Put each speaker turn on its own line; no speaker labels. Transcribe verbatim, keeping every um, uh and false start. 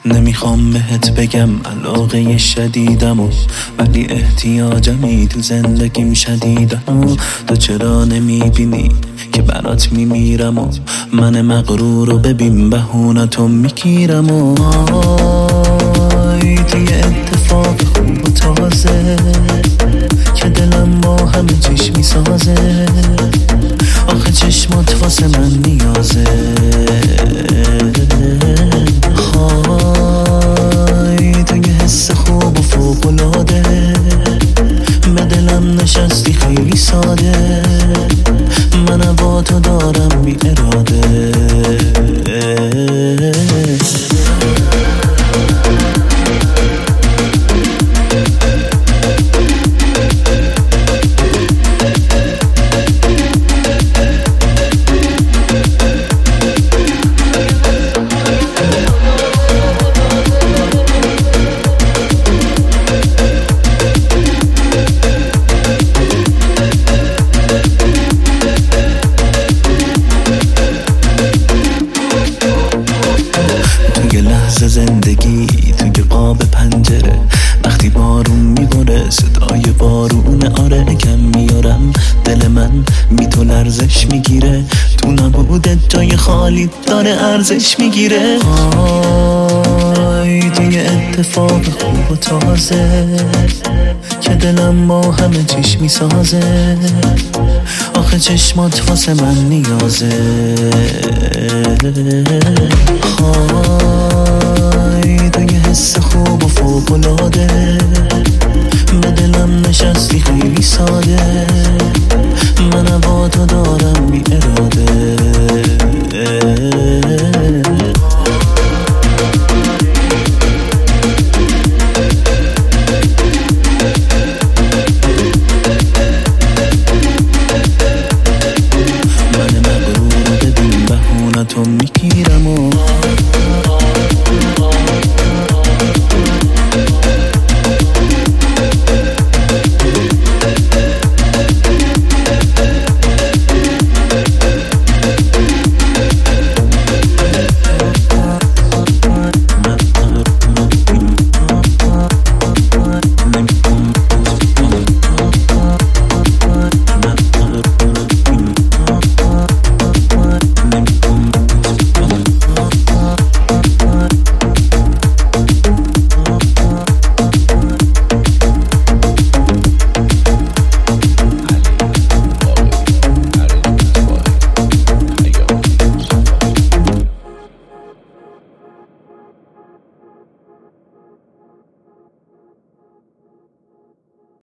نمیخوام بهت بگم علاقه شدیدم و ولی احتیاجمی تو زندگیم شدیدم و تو چرا نمیبینی که برات میمیرم و من مغرور رو ببین بهونتو میگیرم و تو یه اتفاق خوب و تازه که دلم با همه چیش میسازه آخه چشمات واسه من نیازه خای تو یه حس خوب و فوق‌العاده به دلم نشستی خیلی ساده من با تو دارم بی اراده زندگی توی قاب پنجره وقتی بارون میباره صدای بارون آره کم میارم دل من بی تو لرزش میگیره تو نبودت جای خالی داره ارزش میگیره آی تو یه اتفاق خوب و تازه که دلم با همه چیش میسازه آخه چشمات واسه من نیازه آی تو یه حس خوب و فوق‌العاده به دلم نشستی خیلی ساده من با تو دارم بی اراده من مغرور رو ببین بهونتو میگیرم و